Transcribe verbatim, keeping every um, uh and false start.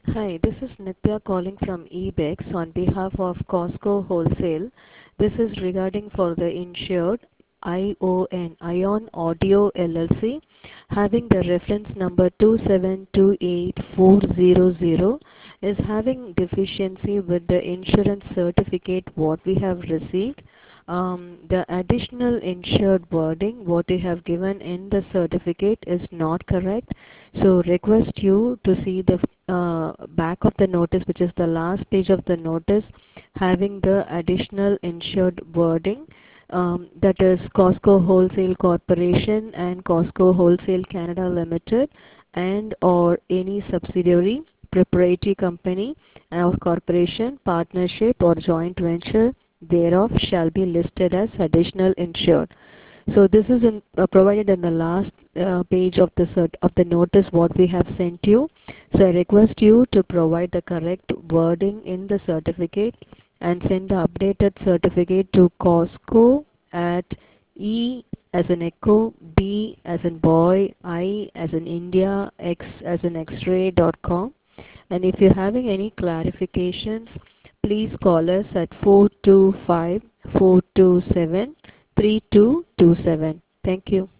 Hi, this is Nitya calling from eBex on behalf of Costco Wholesale. This is regarding for the insured I O N, Ion Audio L L C, having the reference number two seven two eight four zero zero, is having deficiency with the insurance certificate what we have received. Um, the additional insured wording what you have given in the certificate is not correct. So request you to see the uh, back of the notice, which is the last page of the notice, having the additional insured wording. Um, that is Costco Wholesale Corporation and Costco Wholesale Canada Limited and or any subsidiary, proprietary company or corporation, partnership or joint venture thereof shall be listed as additional insured. So this is in, uh, provided in the last uh, page of the cert of the notice what we have sent you. So I request you to provide the correct wording in the certificate and send the updated certificate to Costco at E as in echo, B as in boy, I as in India, X as in X-ray dot com. And if you're having any clarifications, please call us at four two five, four two seven, three two two seven. Thank you.